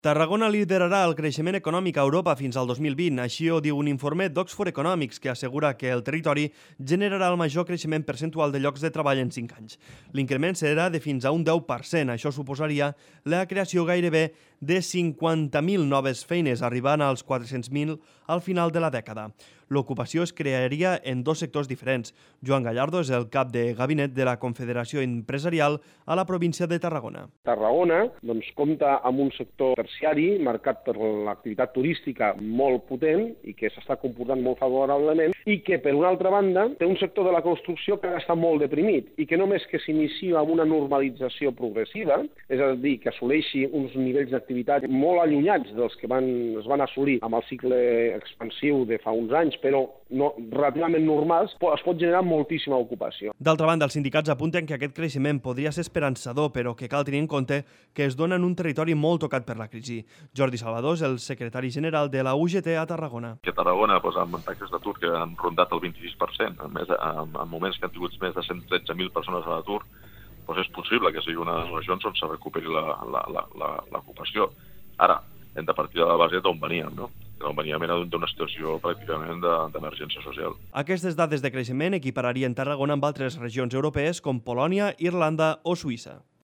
Tarragona liderarà el creixement econòmic a Europa fins al 2020, així ho diu un informe d'Oxford Economics que assegura que el territori generarà el major creixement percentual de llocs de treball en 5 anys. L'increment serà de fins a un 10%, això suposaria la creació gairebé de 50.000 noves feines, arribant als 400.000 al final de la dècada. L'ocupació es crearia en dos sectors diferents. Joan Gallardo és el cap de gabinet de la Confederació Empresarial a la província de Tarragona. Tarragona compta amb un sector terciari marcat per l'activitat turística molt potent i que s'està comportant molt favorablement i que, per una altra banda, té un sector de la construcció que està molt deprimit i que només que s'inicia amb una normalització progressiva, és a dir, que assoleixi uns nivells d'activitat molt allunyats dels que es van assolir amb el cicle expansiu de fa uns anys, però relativament normals, es pot generar moltíssima ocupació. D'altra banda, els sindicats apunten que aquest creixement podria ser esperançador, però que cal tenir en compte que es dona en un territori molt tocat per la crisi. Jordi Salvador és el secretari general de la UGT a Tarragona. Que Tarragona, amb taxes d'atur que han rondat el 26%, en moments que han tingut més de 113.000 persones a l'atur, és possible que sigui una de les regions on se recuperi l'ocupació. Ara, hem de partir de la base d'on veníem, no? On veníem era d'una situació pràcticament d'emergència social. Aquestes dades de creixement equipararien Tarragona amb altres regions europees com Polònia, Irlanda o Suïssa.